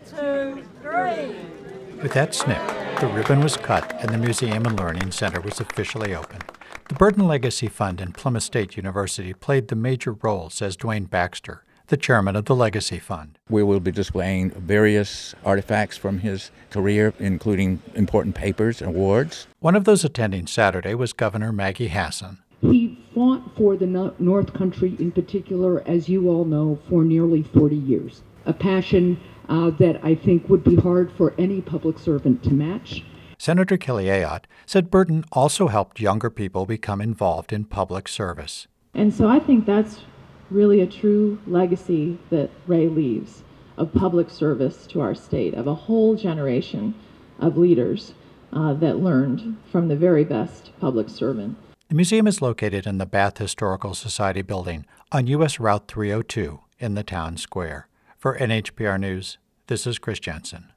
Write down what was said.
2, 3. With that snip, the ribbon was cut and the Museum and Learning Center was officially open. The Burden Legacy Fund and Plymouth State University played the major role, says Dwayne Baxter, the chairman of the Legacy Fund. We will be displaying various artifacts from his career, including important papers and awards. One of those attending Saturday was Governor Maggie Hassan. He fought for the North Country in particular, as you all know, for nearly 40 years. A passion that I think would be hard for any public servant to match. Senator Kelly Ayotte said Burden also helped younger people become involved in public service. And so I think that's really a true legacy that Ray leaves of public service to our state, of a whole generation of leaders that learned from the very best public servant. The museum is located in the Bath Historical Society building on U.S. Route 302 in the town square. For NHPR News, this is Chris Jensen.